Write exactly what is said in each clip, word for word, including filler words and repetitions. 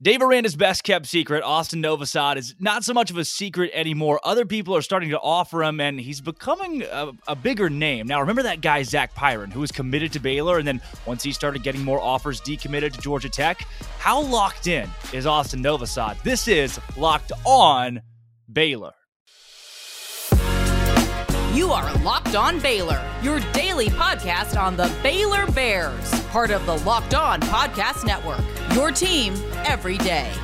Dave Aranda's best-kept secret, Austin Novosad, is not so much of a secret anymore. Other people are starting to offer him, and he's becoming a, a bigger name. Now, remember that guy, Zach Pyron, who was committed to Baylor, and then once he started getting more offers, decommitted to Georgia Tech? How locked in is Austin Novosad? This is Locked On Baylor. You are Locked On Baylor, your daily podcast on the Baylor Bears, part of the Locked On Podcast Network, your team every day.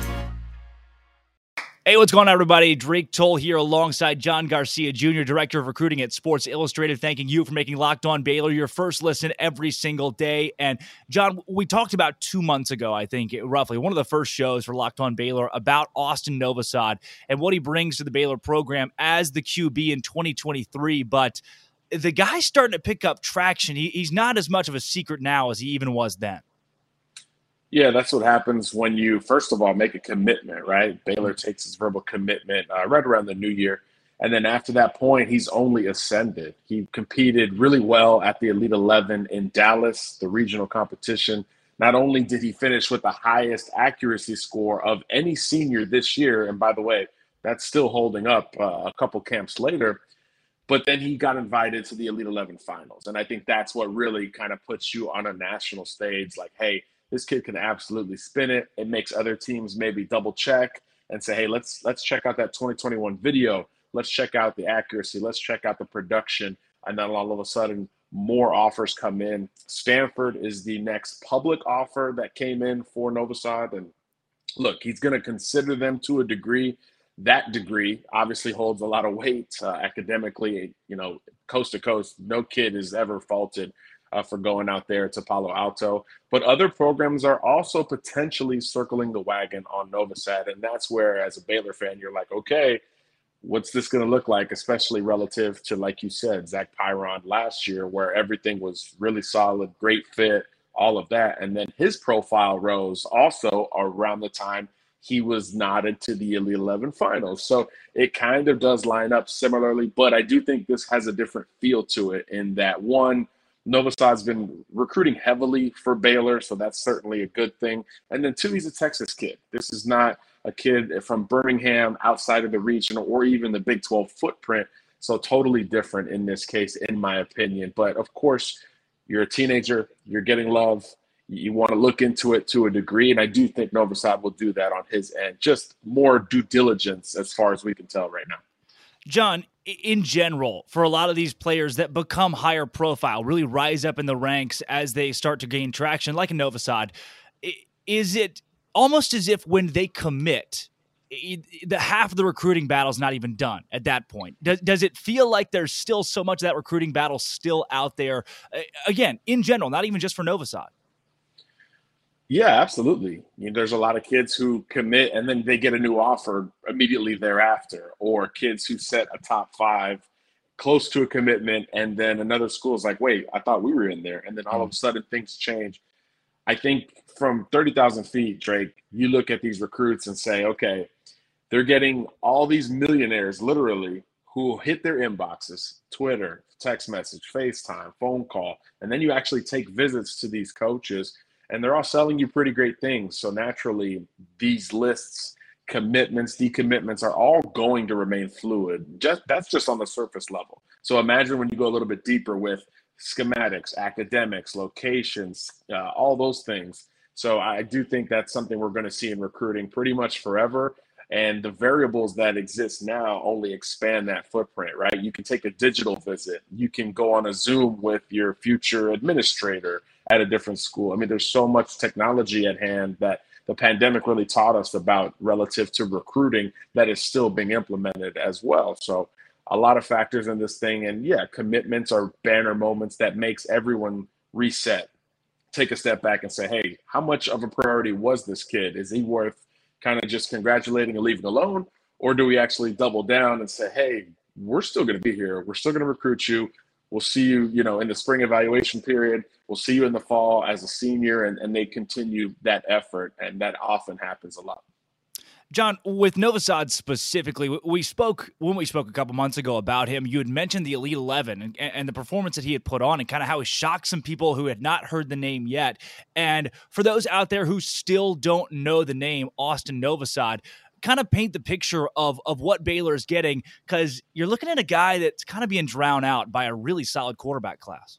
Hey, what's going on, everybody? Drake Toll here alongside John Garcia Junior, Director of Recruiting at Sports Illustrated, thanking you for making Locked On Baylor your first listen every single day. And, John, we talked about two months ago, I think, roughly, one of the first shows for Locked On Baylor about Austin Novosad and what he brings to the Baylor program as the Q B in twenty twenty-three. But the guy's starting to pick up traction. He, he's not as much of a secret now as he even was then. Yeah, that's what happens when you, first of all, make a commitment, right? Baylor takes his verbal commitment uh, right around the new year. And then after that point, he's only ascended. He competed really well at the Elite eleven in Dallas, the regional competition. Not only did he finish with the highest accuracy score of any senior this year, and by the way, that's still holding up uh, a couple camps later, but then he got invited to the Elite eleven finals. And I think that's what really kind of puts you on a national stage like, hey, this kid can absolutely spin it. It makes other teams maybe double check and say, hey, let's let's check out that twenty twenty-one video. Let's check out the accuracy. Let's check out the production. And then all of a sudden, more offers come in. Stanford is the next public offer that came in for Novosad. And look, he's going to consider them to a degree. That degree obviously holds a lot of weight uh, academically, you know, coast to coast. No kid is ever faulted Uh, for going out there to Palo Alto. But other programs are also potentially circling the wagon on Novosad. And that's where, as a Baylor fan, you're like, okay, what's this going to look like, especially relative to, like you said, Zach Pyron last year, where everything was really solid, great fit, all of that. And then his profile rose also around the time he was nodded to the Elite eleven finals. So it kind of does line up similarly. But I do think this has a different feel to it in that, one, Novosad's been recruiting heavily for Baylor, so that's certainly a good thing. And then two, he's a Texas kid. This is not a kid from Birmingham outside of the region or even the Big twelve footprint. So totally different in this case, in my opinion. But of course, you're a teenager, you're getting love. You want to look into it to a degree. And I do think Novosad will do that on his end. Just more due diligence as far as we can tell right now. John, in general, for a lot of these players that become higher profile, really rise up in the ranks as they start to gain traction, like a Novosad, is it almost as if when they commit, the half of the recruiting battle is not even done at that point? Does, does it feel like there's still so much of that recruiting battle still out there? Again, in general, not even just for Novosad. Yeah, absolutely. I mean, there's a lot of kids who commit and then they get a new offer immediately thereafter, or kids who set a top five close to a commitment, and then another school is like, wait, I thought we were in there. And then all of a sudden things change. I think from thirty thousand feet, Drake, you look at these recruits and say, okay, they're getting all these millionaires literally who hit their inboxes, Twitter, text message, FaceTime, phone call, and then you actually take visits to these coaches. And they're all selling you pretty great things. So naturally, these lists, commitments, decommitments are all going to remain fluid. Just that's just on the surface level. So imagine when you go a little bit deeper with schematics, academics, locations, uh, all those things. So I do think that's something we're going to see in recruiting pretty much forever. And the variables that exist now only expand that footprint, right? You can take a digital visit. You can go on a Zoom with your future administrator at a different school. I mean, there's so much technology at hand that the pandemic really taught us about relative to recruiting that is still being implemented as well. So a lot of factors in this thing. And yeah, commitments are banner moments that makes everyone reset, take a step back and say, hey, how much of a priority was this kid? Is he worth kind of just congratulating and leaving alone? Or do we actually double down and say, hey, we're still going to be here. We're still going to recruit you. We'll see you, you know, in the spring evaluation period. We'll see you in the fall as a senior, and, and they continue that effort. And that often happens a lot. John, with Novosad specifically, we spoke when we spoke a couple months ago about him. You had mentioned the Elite eleven and, and the performance that he had put on and kind of how he shocked some people who had not heard the name yet. And for those out there who still don't know the name Austin Novosad, kind of paint the picture of, of what Baylor is getting, because you're looking at a guy that's kind of being drowned out by a really solid quarterback class.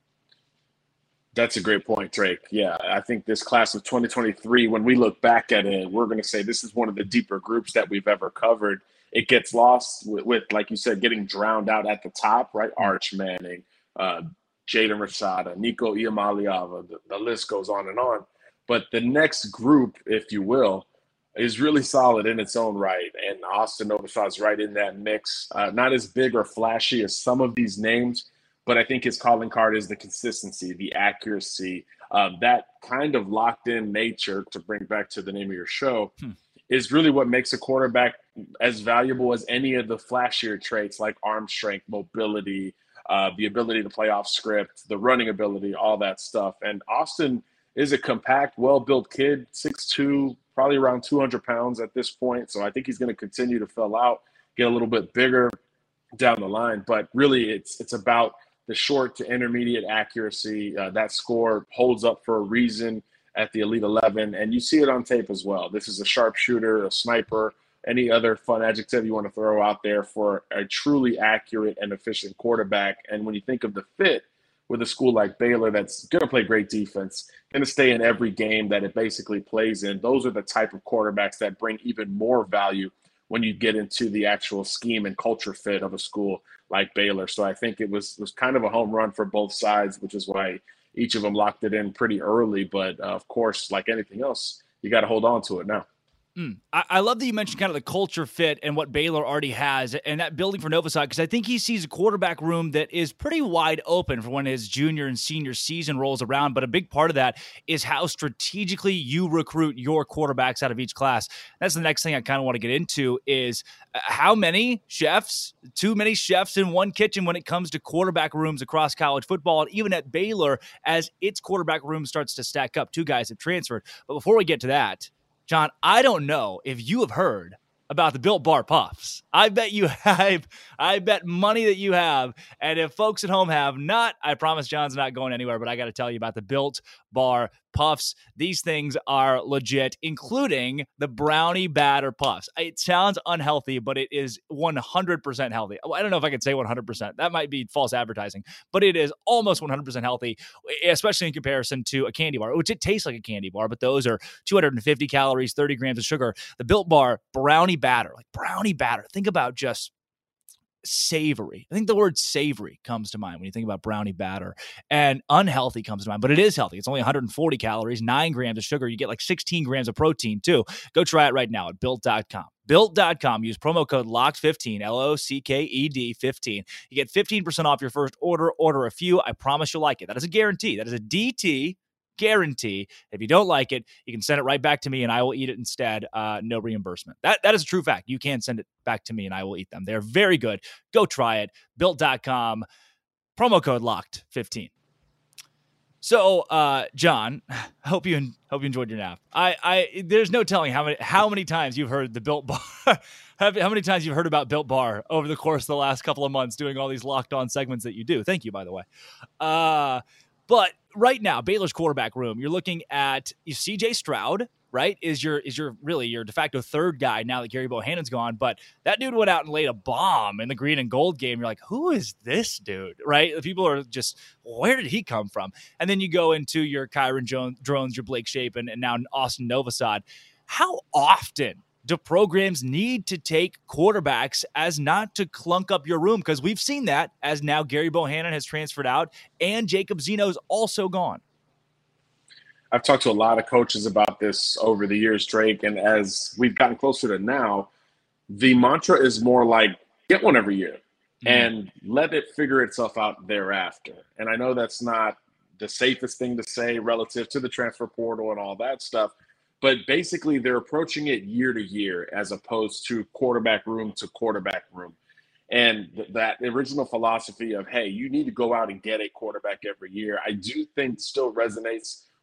That's a great point, Drake. Yeah, I think this class of twenty twenty-three, when we look back at it, we're going to say this is one of the deeper groups that we've ever covered. It gets lost with, with like you said, getting drowned out at the top, right? Arch Manning, uh, Jaden Rashada, Nico Iamaleava, the, the list goes on and on. But the next group, if you will, is really solid in its own right. And Austin Novosad's right in that mix. Uh, not as big or flashy as some of these names, but I think his calling card is the consistency, the accuracy, um, that kind of locked-in nature, to bring back to the name of your show, hmm. is really what makes a quarterback as valuable as any of the flashier traits like arm strength, mobility, uh, the ability to play off script, the running ability, all that stuff. And Austin is a compact, well-built kid, six two, probably around two hundred pounds at this point. So I think he's going to continue to fill out, get a little bit bigger down the line. But really, it's it's about the short to intermediate accuracy. Uh, that score holds up for a reason at the Elite eleven, and you see it on tape as well. This is a sharpshooter, a sniper, any other fun adjective you want to throw out there for a truly accurate and efficient quarterback. And when you think of the fit with a school like Baylor that's going to play great defense, going to stay in every game that it basically plays in, those are the type of quarterbacks that bring even more value when you get into the actual scheme and culture fit of a school like Baylor. So I think it was was kind of a home run for both sides, which is why each of them locked it in pretty early. But, uh, of course, like anything else, you got to hold on to it now. Mm. I, I love that you mentioned kind of the culture fit and what Baylor already has and that building for Novosad, because I think he sees a quarterback room that is pretty wide open for when his junior and senior season rolls around. But a big part of that is how strategically you recruit your quarterbacks out of each class. That's the next thing I kind of want to get into is how many chefs, too many chefs in one kitchen when it comes to quarterback rooms across college football, and even at Baylor as its quarterback room starts to stack up. Two guys have transferred. But before we get to that, John, I don't know if you have heard about the Built Bar Puffs. I bet you have. I bet money that you have. And if folks at home have not, I promise John's not going anywhere, but I got to tell you about the Built Bar Puffs. These things are legit, including the brownie batter puffs. It sounds unhealthy, but it is one hundred percent healthy. I don't know if I could say one hundred percent. That might be false advertising, but it is almost one hundred percent healthy, especially in comparison to a candy bar, which it tastes like a candy bar, but those are two hundred fifty calories, thirty grams of sugar. The Built Bar brownie batter, like brownie batter. Think about just savory. I think the word savory comes to mind when you think about brownie batter, and unhealthy comes to mind, but it is healthy. It's only one hundred forty calories, nine grams of sugar. You get like sixteen grams of protein too. Go try it right now at built dot com. built dot com. Use promo code locked fifteen, L O C K E D fifteen. You get fifteen percent off your first order. Order a few. I promise you'll like it. That is a guarantee. That is a D T guarantee. If you don't like it, you can send it right back to me and I will eat it instead. Uh, no reimbursement. That That is a true fact. You can send it back to me and I will eat them. They're very good. Go try it. built dot com. Promo code locked fifteen. So, uh, John, hope you hope you enjoyed your nap. I, I there's no telling how many how many times you've heard the Built Bar, how many times you've heard about Built Bar over the course of the last couple of months, doing all these locked on segments that you do. Thank you, by the way. Uh, but right now, Baylor's quarterback room, you're looking at C J Stroud, right? Is your is your really your de facto third guy now that Gary Bohannon's gone. But that dude went out and laid a bomb in the green and gold game. You're like, who is this dude, right? People are just, where did he come from? And then you go into your Kyron Jones, Drones, your Blake Shapen, and now Austin Novosad. How often do programs need to take quarterbacks as not to clunk up your room? Because we've seen that as now Gary Bohannon has transferred out and Jacob Zeno's also gone. I've talked to a lot of coaches about this over the years, Drake, and as we've gotten closer to now, the mantra is more like, get one every year mm-hmm. and let it figure itself out thereafter. And I know that's not the safest thing to say relative to the transfer portal and all that stuff, but basically they're approaching it year to year as opposed to quarterback room to quarterback room. And th- that original philosophy of, hey, you need to go out and get a quarterback every year, I do think still resonates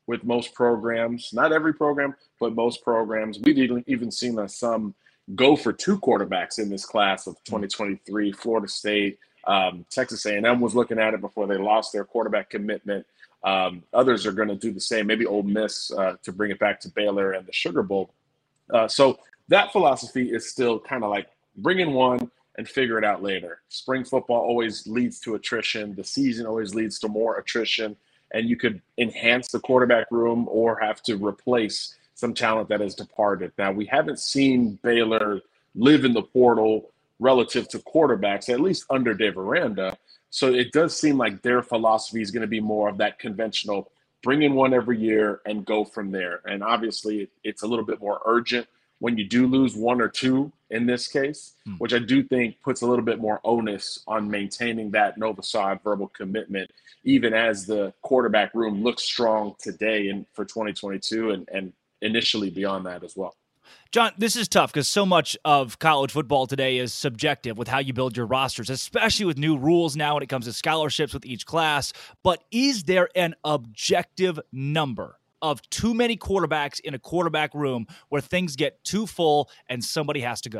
with most programs. Not every program, but most programs. We've even, even seen uh, some go for two quarterbacks in this class of twenty twenty-three. Florida State, um, Texas A and M was looking at it before they lost their quarterback commitment. Um, others are going to do the same, maybe Ole Miss uh, to bring it back to Baylor and the Sugar Bowl. Uh, so that philosophy is still kind of like bring in one and figure it out later. Spring football always leads to attrition. The season always leads to more attrition, and you could enhance the quarterback room or have to replace some talent that has departed. Now, we haven't seen Baylor live in the portal relative to quarterbacks, at least under Dave Aranda. So it does seem like their philosophy is going to be more of that conventional, bring in one every year and go from there. And obviously it's a little bit more urgent when you do lose one or two in this case, hmm. which I do think puts a little bit more onus on maintaining that Novosad verbal commitment, even as the quarterback room looks strong today and for twenty twenty-two and, and initially beyond that as well. John, this is tough because so much of college football today is subjective with how you build your rosters, especially with new rules now when it comes to scholarships with each class. But is there an objective number of too many quarterbacks in a quarterback room where things get too full and somebody has to go?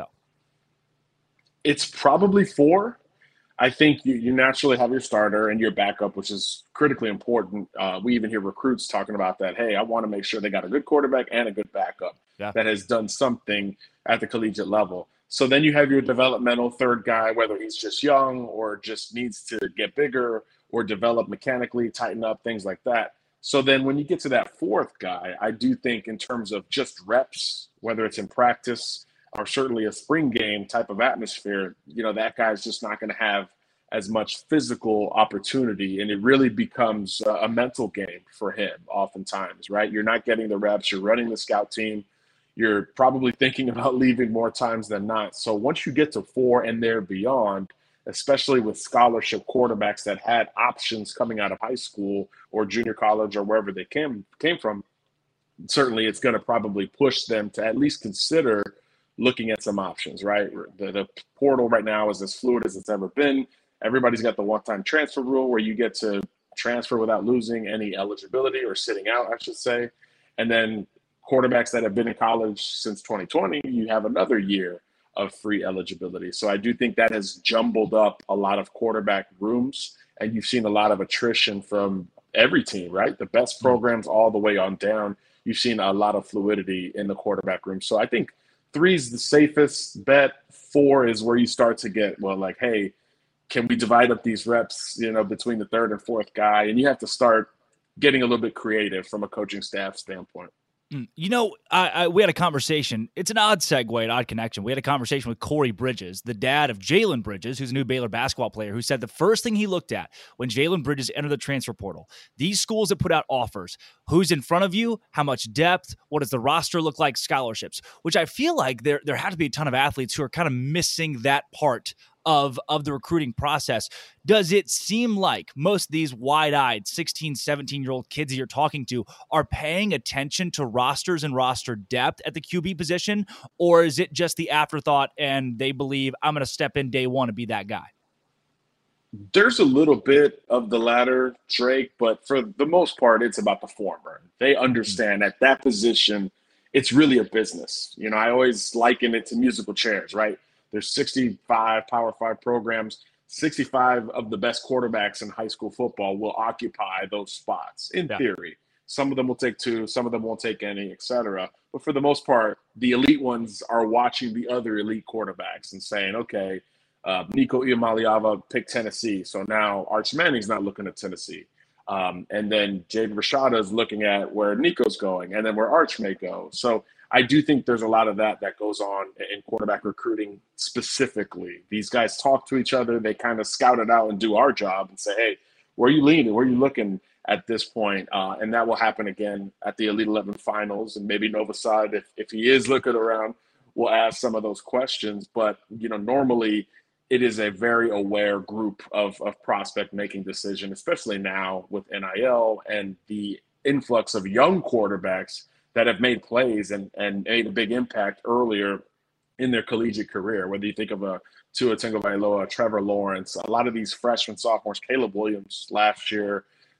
It's probably four. I think you, you naturally have your starter and your backup, which is critically important. Uh, we even hear recruits talking about that. Hey, I want to make sure they got a good quarterback and a good backup yeah. that has done something at the collegiate level. So then you have your developmental third guy, whether he's just young or just needs to get bigger or develop mechanically, tighten up, things like that. So then when you get to that fourth guy, I do think in terms of just reps, whether it's in practice or certainly a spring game type of atmosphere, you know, that guy's just not going to have as much physical opportunity. And it really becomes a mental game for him oftentimes, right? You're not getting the reps. You're running the scout team. You're probably thinking about leaving more times than not. So once you get to four and there beyond, especially with scholarship quarterbacks that had options coming out of high school or junior college or wherever they came came from, certainly it's going to probably push them to at least consider looking at some options, right? The, the portal right now is as fluid as it's ever been. Everybody's got the one-time transfer rule where you get to transfer without losing any eligibility or sitting out, I should say. And then quarterbacks that have been in college since twenty twenty, you have another year of free eligibility. So I do think that has jumbled up a lot of quarterback rooms, and you've seen a lot of attrition from every team, right? The best programs all the way on down. You've seen a lot of fluidity in the quarterback room. So I think three is the safest bet. Four is where you start to get, well, like, hey, can we divide up these reps, you know, between the third and fourth guy? And you have to start getting a little bit creative from a coaching staff standpoint. You know, I, I, we had a conversation. It's an odd segue, an odd connection. We had a conversation with Corey Bridges, the dad of Jalen Bridges, who's a new Baylor basketball player, who said the first thing he looked at when Jalen Bridges entered the transfer portal, these schools that put out offers, who's in front of you, how much depth, what does the roster look like, scholarships, which I feel like there, there had to be a ton of athletes who are kind of missing that part of, of the recruiting process. Does it seem like most of these wide-eyed sixteen, seventeen-year-old kids that you're talking to are paying attention to rosters and roster depth at the Q B position, or is it just the afterthought and they believe I'm going to step in day one and be that guy? There's a little bit of the latter, Drake, but for the most part, it's about the former. They understand at that position, it's really a business. You know, I always liken it to musical chairs, right? There's sixty-five Power Five programs. sixty-five of the best quarterbacks in high school football will occupy those spots in yeah. theory. Some of them will take two, some of them won't take any, et cetera. But for the most part, the elite ones are watching the other elite quarterbacks and saying, okay, uh, Nico Iamaleava picked Tennessee. So now Arch Manning's not looking at Tennessee. Um, and then Jaden Rashada is looking at where Nico's going and then where Arch may go. So I do think there's a lot of that that goes on in quarterback recruiting specifically. These guys talk to each other. They kind of scout it out and do our job and say, hey, where are you leaning? Where are you looking at this point? Uh, and that will happen again at the Elite eleven finals. And maybe Novosad, if, if he is looking around, will ask some of those questions. But, you know, normally it is a very aware group of, of prospect making decision, especially now with N I L and the influx of young quarterbacks that have made plays and, and made a big impact earlier in their collegiate career, whether you think of a Tua Tagovailoa, Trevor Lawrence, a lot of these freshmen, sophomores, Caleb Williams last year,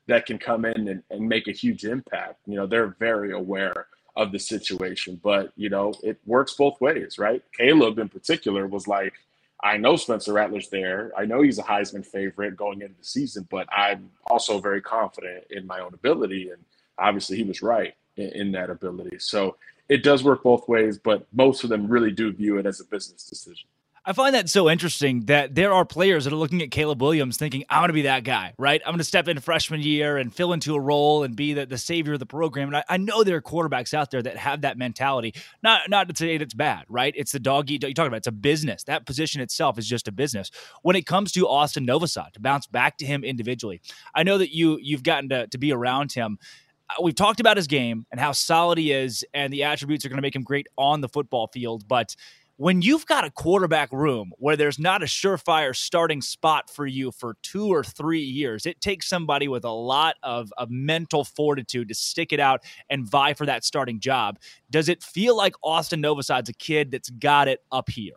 that can come in and, and make a huge impact. You know, they're very aware of the situation, but, you know, it works both ways, right? Caleb in particular was like, I know Spencer Rattler's there. I know he's a Heisman favorite going into the season, but I'm also very confident in my own ability. And obviously he was right in, in that ability. So it does work both ways, but most of them really do view it as a business decision. I find that so interesting that there are players that are looking at Caleb Williams thinking, I want to be that guy, right? I'm going to step in freshman year and fill into a role and be the, the savior of the program. And I, I know there are quarterbacks out there that have that mentality. Not not to say it's bad, right? It's the dog eat dog. You talk about it. It's a business. That position itself is just a business. When it comes to Austin Novosad, to bounce back to him individually, I know that you, you've gotten to, to be around him. We've talked about his game and how solid he is and the attributes are going to make him great on the football field, but when you've got a quarterback room where there's not a surefire starting spot for you for two or three years, it takes somebody with a lot of, of mental fortitude to stick it out and vie for that starting job. Does it feel like Austin Novosad's a kid that's got it up here?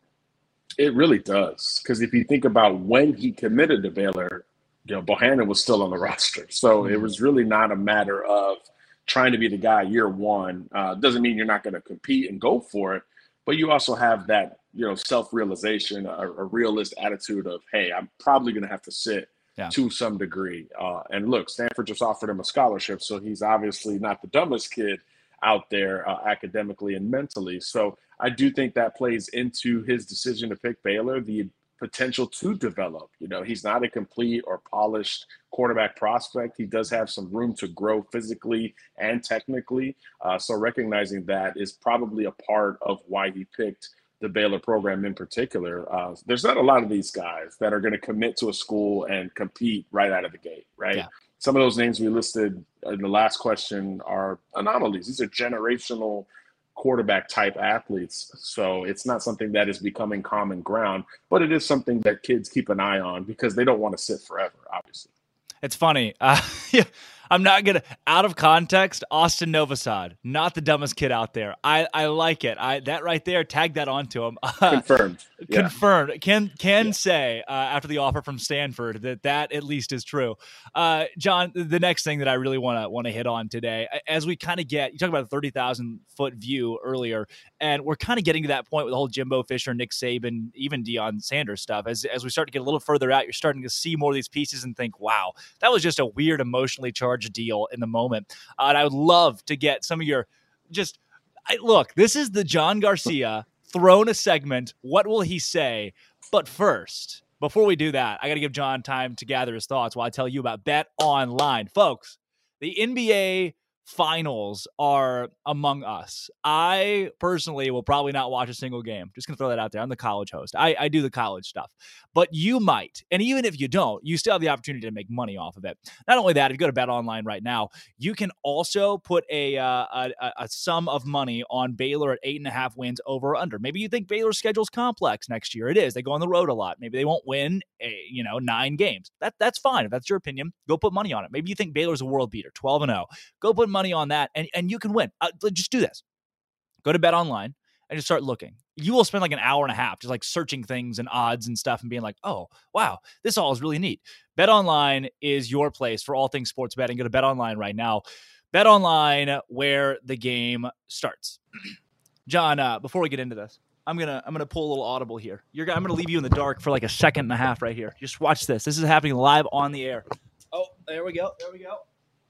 It really does. Because if you think about when he committed to Baylor, you know, Bohannon was still on the roster. So mm-hmm. it was really not a matter of trying to be the guy year one. Uh, doesn't mean you're not going to compete and go for it. But you also have that, you know, self-realization, a, a realist attitude of, hey, I'm probably going to have to sit yeah. to some degree. Uh, and look, Stanford just offered him a scholarship, so he's obviously not the dumbest kid out there uh, academically and mentally. So I do think that plays into his decision to pick Baylor, the potential to develop. You know, he's not a complete or polished quarterback prospect. He does have some room to grow physically and technically. Uh, so recognizing that is probably a part of why he picked the Baylor program in particular. Uh, there's not a lot of these guys that are going to commit to a school and compete right out of the gate, right? Yeah. Some of those names we listed in the last question are anomalies. These are generational quarterback type athletes. So it's not something that is becoming common ground, but it is something that kids keep an eye on because they don't want to sit forever, obviously. It's funny. Uh, I'm not going to, out of context, Austin Novosad, not the dumbest kid out there. I, I like it. I That right there, tag that onto him. Confirmed. Yeah. Confirmed. Can can yeah. say, uh, after the offer from Stanford, that that at least is true. Uh, John, the next thing that I really want to want to hit on today, as we kind of get, you talked about a thirty thousand foot view earlier, and we're kind of getting to that point with the whole Jimbo Fisher, Nick Saban, even Deion Sanders stuff. As, as we start to get a little further out, you're starting to see more of these pieces and think, wow, that was just a weird, emotionally charged deal in the moment. Uh, and I would love to get some of your just I, look, this is the John Garcia thrown a segment. What will he say? But first, before we do that, I got to give John time to gather his thoughts while I tell you about Bet Online. Folks, the N B A finals are among us. I personally will probably not watch a single game. Just going to throw that out there. I'm the college host. I, I do the college stuff. But you might. And even if you don't, you still have the opportunity to make money off of it. Not only that, if you go to Bet Online right now, you can also put a, uh, a, a sum of money on Baylor at eight and a half wins over or under. Maybe you think Baylor's schedule's complex next year. It is. They go on the road a lot. Maybe they won't win, a, you know, nine games. That That's fine. If that's your opinion, go put money on it. Maybe you think Baylor's a world beater, twelve and oh. Go put money on that, and, and you can win. Uh, just do this. Go to Bet Online and just start looking. You will spend like an hour and a half just like searching things and odds and stuff and being like, oh, wow, this all is really neat. Bet Online is your place for all things sports betting. Go to Bet Online right now. Bet Online, where the game starts. John, uh, before we get into this, I'm gonna I'm gonna pull a little audible here. You're I'm gonna leave you in the dark for like a second and a half right here. Just watch this. This is happening live on the air. Oh, there we go. There we go.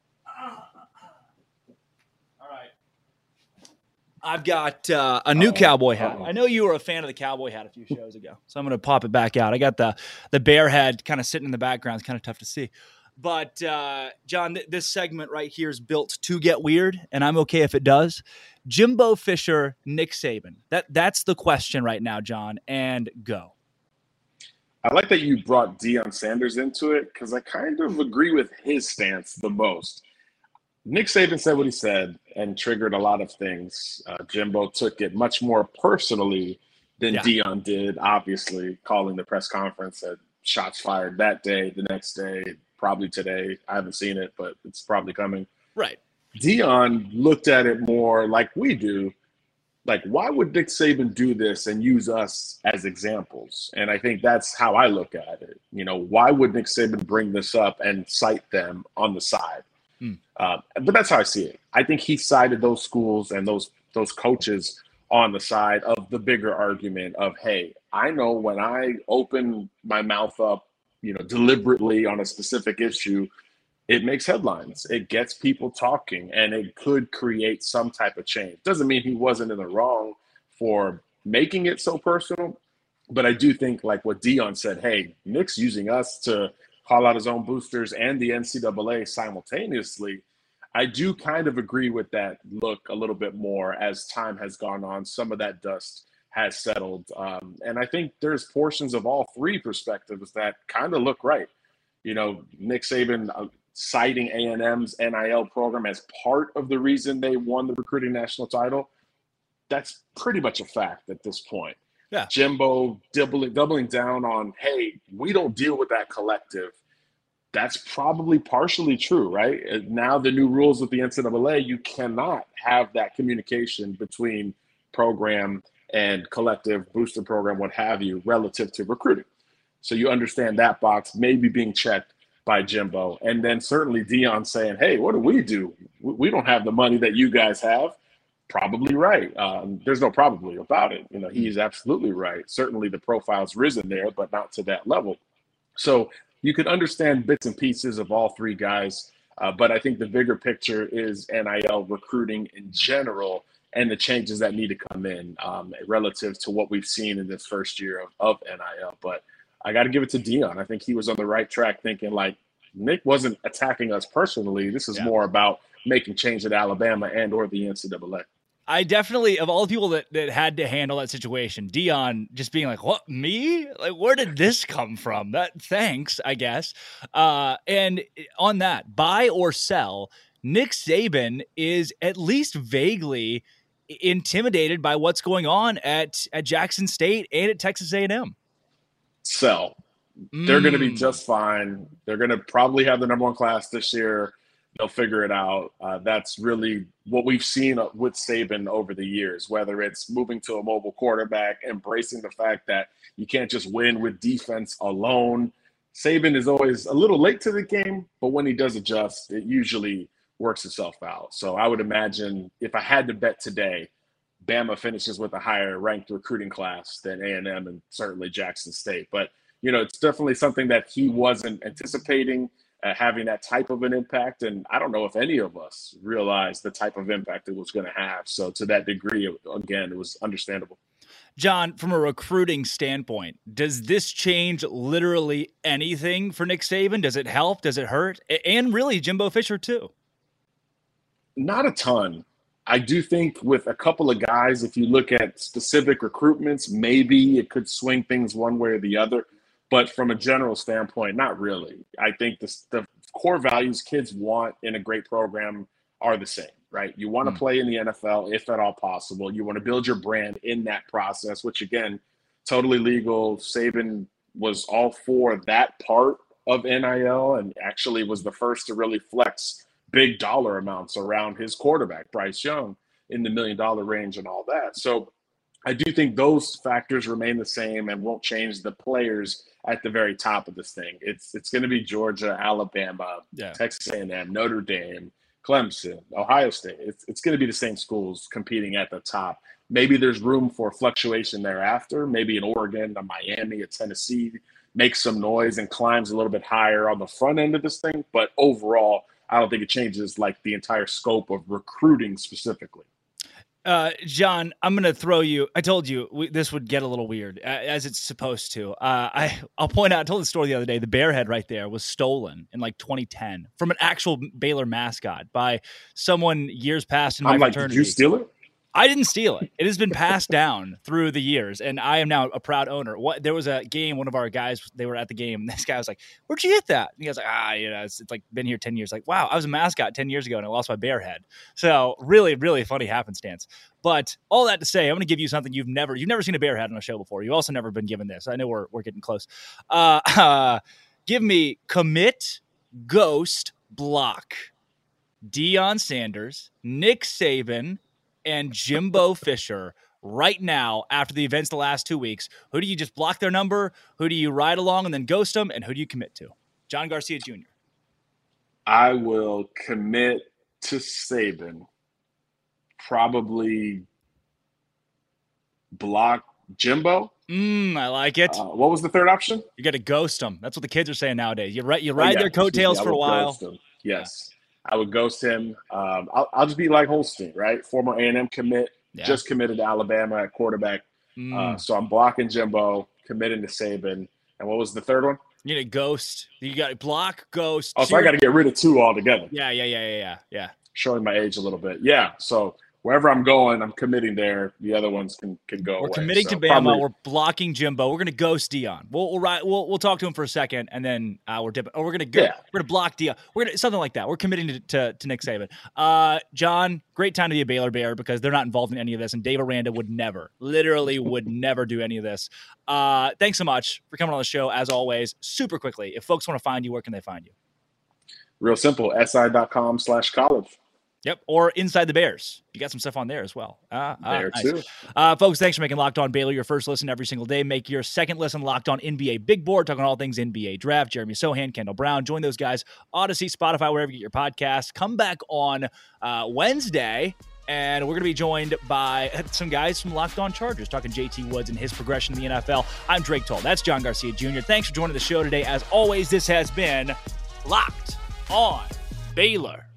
All right. I've got uh, a new Uh-oh. cowboy hat. Uh-oh. I know you were a fan of the cowboy hat a few shows ago, so I'm going to pop it back out. I got the the bear head kind of sitting in the background. It's kind of tough to see. But, uh, John, th- this segment right here is built to get weird, and I'm okay if it does. Jimbo Fisher, Nick Saban. That That's the question right now, John, and go. I like that you brought Deion Sanders into it because I kind of agree with his stance the most. Nick Saban said what he said and triggered a lot of things. Uh, Jimbo took it much more personally than yeah. Deion did, obviously, calling the press conference, said shots fired that day, the next day, probably today. I haven't seen it, but it's probably coming. Right. Deion looked at it more like we do, like, why would Nick Saban do this and use us as examples? And I think that's how I look at it. You know, why would Nick Saban bring this up and cite them on the side? Mm. Uh, but that's how I see it. I think he cited those schools and those those coaches on the side of the bigger argument of, hey, I know when I open my mouth up, you know, deliberately on a specific issue, it makes headlines. It gets people talking, and it could create some type of change. Doesn't mean he wasn't in the wrong for making it so personal, but I do think, like what Deion said, hey, Nick's using us to call out his own boosters and the N C double A simultaneously. I do kind of agree with that look a little bit more as time has gone on. Some of that dust has settled. Um, and I think there's portions of all three perspectives that kind of look right. You know, Nick Saban uh, citing A and M's N I L program as part of the reason they won the recruiting national title. That's pretty much a fact at this point. Yeah. Jimbo doubling, doubling down on, hey, we don't deal with that collective. That's probably partially true, right? Now the new rules with the N C double A, you cannot have that communication between program and collective, booster program, what have you, relative to recruiting. So you understand that box maybe being checked by Jimbo. And then certainly Deion saying, hey, what do we do? We don't have the money that you guys have. Probably right. Um, there's no probably about it. You know, he's absolutely right. Certainly the profile's risen there, but not to that level. So you could understand bits and pieces of all three guys, uh, but I think the bigger picture is N I L recruiting in general and the changes that need to come in um, relative to what we've seen in this first year of, of N I L. But I got to give it to Deion. I think he was on the right track thinking, like, Nick wasn't attacking us personally. This is yeah. more about making change at Alabama and or the N C double A. I definitely, of all the people that, that had to handle that situation, Deion just being like, what, me? Like, where did this come from? That thanks, I guess. Uh, and on that, buy or sell, Nick Saban is at least vaguely intimidated by what's going on at, at Jackson State and at Texas A and M. Sell. Mm. They're going to be just fine. They're going to probably have the number one class this year. They'll figure it out. Uh, that's really what we've seen with Saban over the years, whether it's moving to a mobile quarterback, embracing the fact that you can't just win with defense alone. Saban is always a little late to the game, but when he does adjust, it usually works itself out. So I would imagine if I had to bet today, Bama finishes with a higher ranked recruiting class than A and M and certainly Jackson State. But, you know, it's definitely something that he wasn't anticipating. Uh, having that type of an impact. And I don't know if any of us realized the type of impact it was going to have. So to that degree, again, it was understandable. John, from a recruiting standpoint, does this change literally anything for Nick Saban? Does it help? Does it hurt? And really Jimbo Fisher too? Not a ton. I do think with a couple of guys, if you look at specific recruitments, maybe it could swing things one way or the other. But from a general standpoint, not really. I think the, the core values kids want in a great program are the same, right? You want to mm. play in the N F L if at all possible. You want to build your brand in that process, which, again, totally legal. Saban was all for that part of N I L and actually was the first to really flex big dollar amounts around his quarterback, Bryce Young, in the million dollar range and all that. So I do think those factors remain the same and won't change the players at the very top of this thing. It's it's going to be Georgia, Alabama, yeah. Texas A and M, Notre Dame, Clemson, Ohio State. It's it's going to be the same schools competing at the top. Maybe there's room for fluctuation thereafter. Maybe an Oregon, a Miami, a Tennessee makes some noise and climbs a little bit higher on the front end of this thing. But overall, I don't think it changes like the entire scope of recruiting specifically. Uh, John, I'm going to throw you. I told you we, this would get a little weird, uh, as it's supposed to. Uh, I, I'll point out, I told the story the other day. The bear head right there was stolen in like twenty ten from an actual Baylor mascot by someone years past in my I'm like, fraternity. Did you steal it? I didn't steal it. It has been passed down through the years, and I am now a proud owner. What there was a game, one of our guys, they were at the game, and this guy was like, "Where'd you get that?" And he was like, "Ah, you know, it's, it's like been here ten years." Like, wow, I was a mascot ten years ago, and I lost my bear head. So really, really funny happenstance. But all that to say, I'm going to give you something you've never you've never seen a bear head on a show before. You've also never been given this. I know we're we're getting close. Uh, uh, give me commit, ghost, block. Deion Sanders, Nick Saban, and Jimbo Fisher right now after the events the last two weeks? Who do you just block their number? Who do you ride along and then ghost them? And who do you commit to? John Garcia Junior I will commit to Saban. Probably block Jimbo. Mm, I like it. Uh, what was the third option? You got to ghost them. That's what the kids are saying nowadays. You, ri- you ride oh, yeah. their coattails me, for a while. Yes. I would ghost him. Um, I'll, I'll just be like Holstein, right? Former A and M commit, yeah. just committed to Alabama at quarterback. Mm. Uh, so I'm blocking Jimbo, committing to Saban. And what was the third one? You need a ghost. You got to block, ghost. Oh, so I got to get rid of two altogether. Yeah, yeah, yeah, yeah, yeah, yeah. Showing my age a little bit. Yeah, so wherever I'm going, I'm committing there. The other ones can, can go We're away. committing so to Bama. Probably, we're blocking Jimbo. We're going to ghost Dion. We'll we'll, ride, we'll we'll talk to him for a second, and then uh, we're dipping. Or we're going to go. Yeah. We're going to block Dion. We're gonna something like that. We're committing to, to, to Nick Saban. Uh, John, great time to be a Baylor Bear because they're not involved in any of this, and Dave Aranda would never, literally would never do any of this. Uh, thanks so much for coming on the show, as always. Super quickly, if folks want to find you, where can they find you? Real simple, si.com slash college. Yep, or Inside the Bears. You got some stuff on there as well. Uh, there uh, nice. too. Uh, folks, thanks for making Locked On Baylor your first listen every single day. Make your second listen Locked On N B A Big Board, talking all things N B A Draft. Jeremy Sohan, Kendall Brown. Join those guys. Odyssey, Spotify, wherever you get your podcasts. Come back on uh, Wednesday, and we're going to be joined by some guys from Locked On Chargers, talking J T Woods and his progression in the N F L. I'm Drake Toll. That's John Garcia Junior Thanks for joining the show today. As always, this has been Locked On Baylor.